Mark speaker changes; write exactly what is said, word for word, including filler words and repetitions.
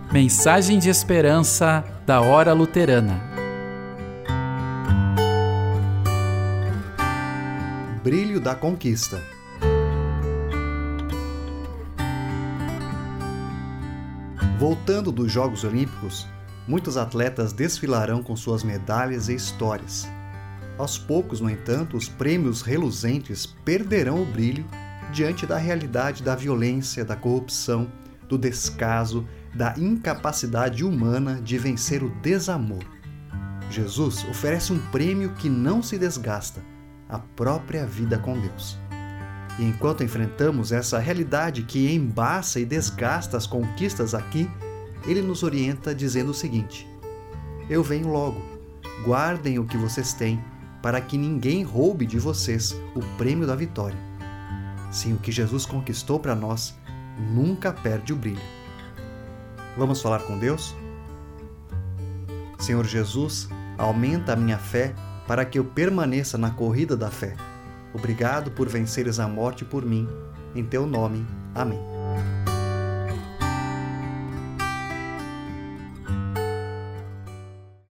Speaker 1: Mensagem de esperança da Hora Luterana.
Speaker 2: Brilho da conquista. Voltando dos Jogos Olímpicos, muitos atletas desfilarão com suas medalhas e histórias. Aos poucos, no entanto, os prêmios reluzentes perderão o brilho diante da realidade da violência, da corrupção, do descaso, da incapacidade humana de vencer o desamor. Jesus oferece um prêmio que não se desgasta, a própria vida com Deus. E enquanto enfrentamos essa realidade que embaça e desgasta as conquistas aqui, Ele nos orienta dizendo o seguinte: Eu venho logo, guardem o que vocês têm, para que ninguém roube de vocês o prêmio da vitória. Sim, o que Jesus conquistou para nós nunca perde o brilho. Vamos falar com Deus? Senhor Jesus, aumenta a minha fé para que eu permaneça na corrida da fé. Obrigado por venceres a morte por mim. Em teu nome. Amém.